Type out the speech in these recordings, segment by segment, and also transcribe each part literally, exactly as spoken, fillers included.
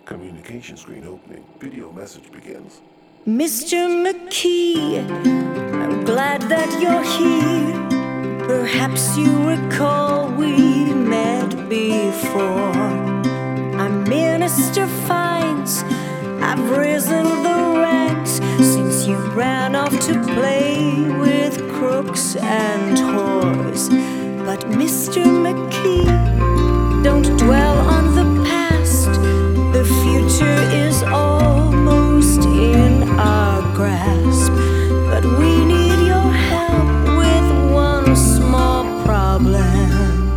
Communication screen opening. Video message begins. Mister McKee, I'm glad that you're here. Perhaps you recall we met before. I'm Minister Fines. I've risen the ranks since you ran off to play with crooks and whores. But Mister McKee, don't dwell on the past. The future is almost in our grasp. But we need your help with one small problem.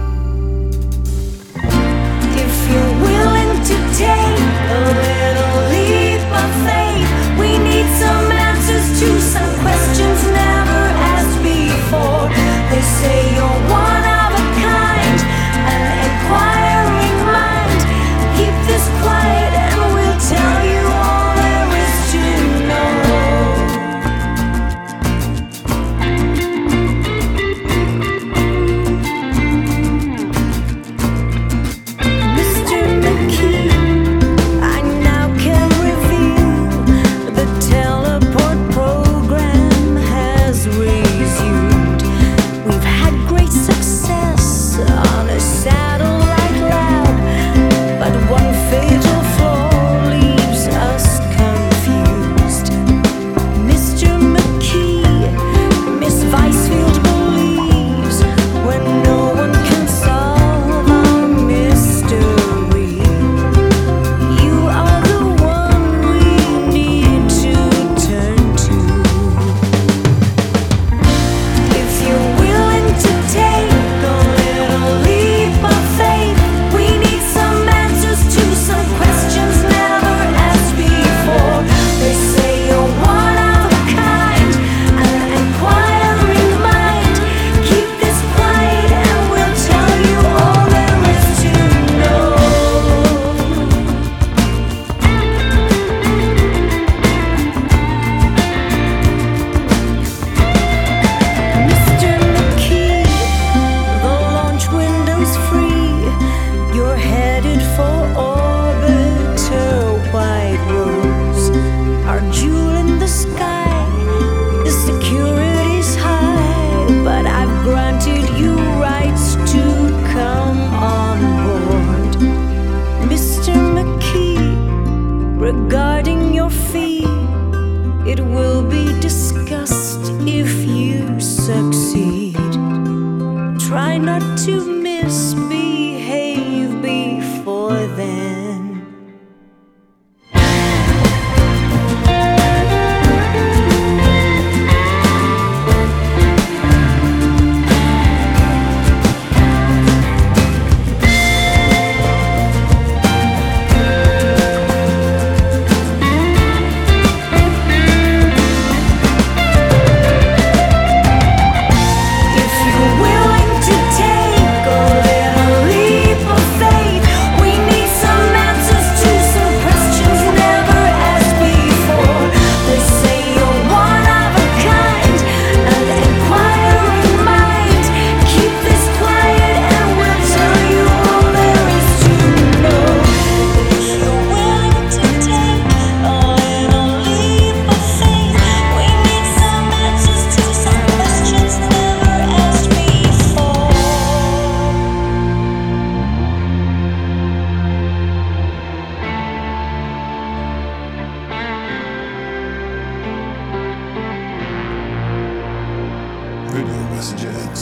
If you're willing to take a little leap of faith, we need some answers to some questions never asked before. They say you're one of a kind, an inquiring mind. Keep this quiet and we'll tell you all there is to know. Mister McKee, I now can reveal the teleport program has resumed. We've had great success on a satellite lab, but one fatal flaw leaves us confused. Mister McKee, Miss Vicefield believes when no one can solve our mystery, you are the one we need to turn to. If you're willing to take a little leap of faith, we need some answers to some questions never asked before. They say you're one of a kind, an inquiring mind. Keep this quiet and we'll tell you all there is to know. Mister McKee, the launch window's free. You're headed for orbiter White Rose. Our jewel in the sky, the security's high, but I've granted you rights to come on board. Mister McKee, regarding your fee, it will be discussed if you succeed. Try not to misbehave before then. If you're willing to take a little leap of faith, we need some answers to some questions never asked before. They say you're one of a kind, an inquiring mind. Keep this quiet and we'll tell you all there is to know. If you're willing to take a little leap of faith, we need some answers to some questions never asked before. Video message ends.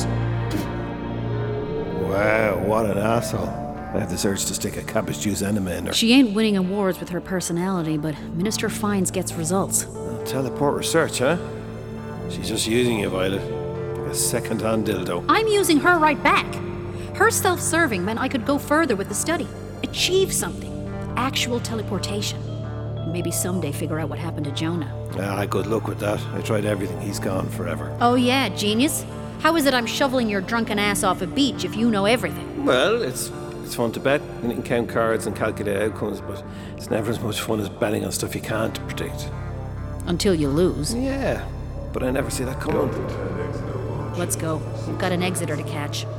Wow, what an asshole. I have this urge to stick a cabbage juice enema in her. She ain't winning awards with her personality, but Minister Fines gets results. Uh, teleport research, huh? She's just using you, Violet. Like a second-hand dildo. I'm using her right back. Her self-serving meant I could go further with the study, achieve something, actual teleportation. And maybe someday figure out what happened to Jonah. Ah, good luck with that. I tried everything. He's gone forever. Oh yeah, genius. How is it I'm shoveling your drunken ass off a beach if you know everything? Well, it's it's fun to bet. You can count cards and calculate outcomes, but it's never as much fun as betting on stuff you can't predict. Until you lose. Yeah, but I never see that coming. Let's go. We've got an exeter to catch.